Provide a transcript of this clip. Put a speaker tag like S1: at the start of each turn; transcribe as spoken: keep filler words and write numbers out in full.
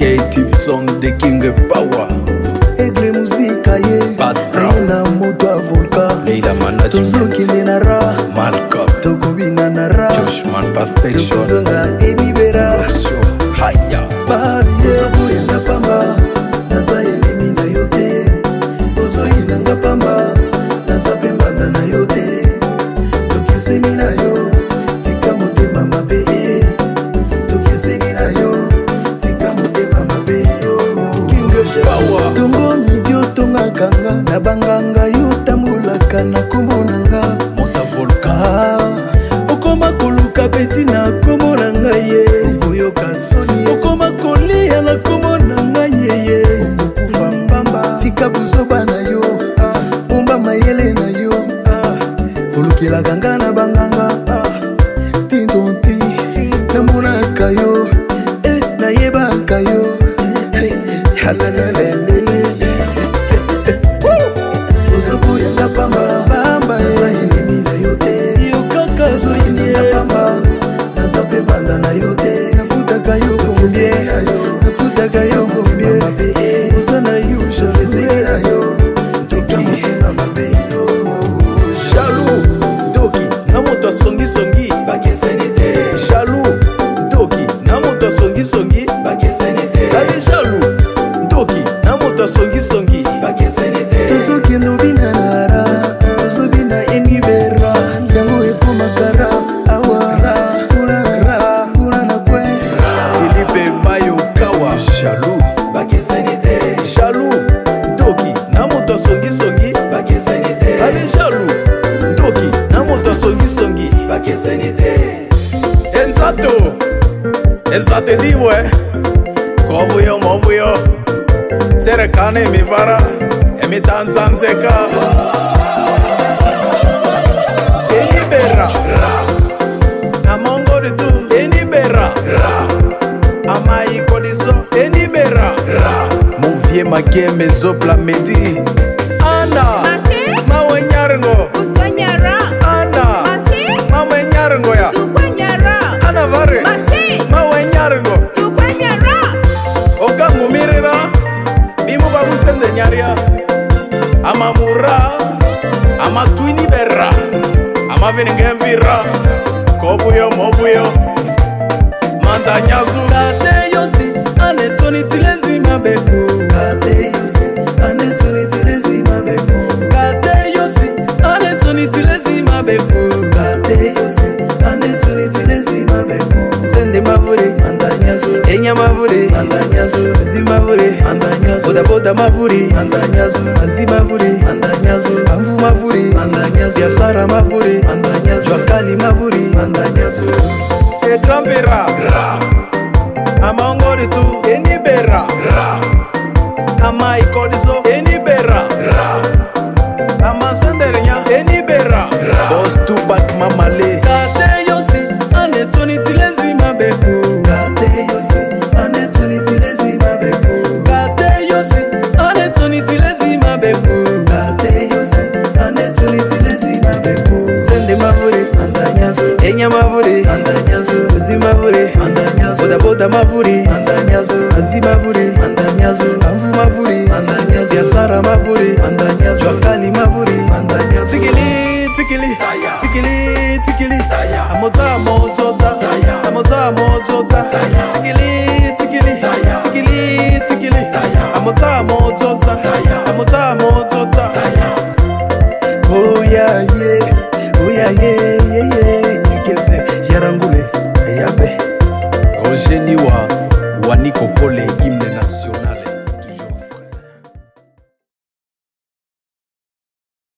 S1: K T V Song de King Power.
S2: Aigle Musica ye Aina moto a volca
S1: Leila Management
S2: Tozuki Lenara
S1: Malcolm
S2: Tokobina Nara
S1: Joshman Perfection
S2: Tokuzonga Emi Bera
S1: Haya
S2: Ozobu yanga pamba Naza elemi na yote Ozo yinanga pamba Naza pembanda na yote Tokeseni na yo Tika motema mabe Tokeseni na yo Tika motema mabe
S1: Power
S2: Tongo midio tonga kanga Na banganga yutambulaka na kombo nanga
S1: Mota Volca
S2: Okoma koluka beti na kombo nanga ye Oyoka soni Okoma kolia na kombo nanga ye ye Okufa mbamba Tika buzoba na yo Bomba mayele na yo Olukila ganga na banganga Tintonti Nambuna kayo Eh na yeba kayo Halalelele Ozobu yanga pamba Bamba Naza yelemi na yote Yokaka Ozo yinanga pamba Naza pembanda na yote Nafutaka yo kombie Nafutaka yo kombie Oza na yo Jalese na yo Tika motema mabe
S1: Jaloux Doki Namoto songi songi
S2: Bakeseni te
S1: Jaloux Doki Namoto songi songi
S2: Bakeseni te
S1: Allez Jaloux Doki Namoto songi songi
S2: Bakeseni te Tozoki nobina nara Tozobina enibera Yango ekoma kara Awa Kuna ra Kuna na kwe
S1: Philippe Mayo Kawa Jaloux
S2: Bakeseni te
S1: Jaloux Doki Namoto songi songi
S2: Bakeseni te
S1: Allez Jaloux Doki Namoto songi songi
S2: Bakeseni te
S1: Enzato Enzate diwe Kovuyo movuyo Serekane mivara Emitanzanzeka Enibera Amongo de tu Enibera Amayi Kodiso Enibera Mon vieux makie mezopla medi Ana
S3: Mate,
S1: Mawenyarengo
S3: Uswanyara,
S1: Ana
S3: Mate,
S1: Mawenyarengo ya
S3: Tukwanyara,
S1: Ana vare
S3: Mate,
S1: Mawenyarengo
S3: Tukwanyara,
S1: Ogangu mirira Bimu babu sende nyaria Amamura Amatwini berra Amavinengemvira Kovuyo movuyo Mandanyazu
S2: Kate yosi Anetoni tilezi mabeku Kate yosi Anetoni tilezi mabeku Kate yosi Anetoni tilezi mabeku Kate yosi Anetoni tilezi mabeku Sende mavure Mandanyazu Enya mavure Mandanyazu Zimavure Mandanyazu Boda boda mavure Mandanyazu Azi mavure Mandanyazu Amvu mavure Mandanyazu Yasara mavure Mandanyazu Jwakali mavure Mandanyazu
S1: Etramvira Amongo de tu Enibera Amai Kodiso Enibera Amasenderenya Enibera Boss Tupac Mamale
S2: Kate yosi Anetoni tilezi mabeku Kate yosi Anetoni tilezi mabeku Kate yosi Anetoni tilezi mabeku Kate yosi Anetoni tilezi mabeku Sende mavure Mandanyazu Enya mavure Mandanyazu Uzi mavure Mandanyazu Boda boda mavure Mandanyazu Azi mavure Mandanyazu Amvu mavure Mandanyazu Yasara mavure Mandanyazu Jwakali mavure Mandanyazu
S1: Tikili, tikili, tikili, tikili Amota, motota, amota, motota Tikili, tikili, tikili, tikili Amota, motota, amota, motota
S2: Oh yeah yeah, oh yeah yeah yeah yeah. Nikese yarangule yabe.
S1: Roger Niwa Waniko Pole Hymne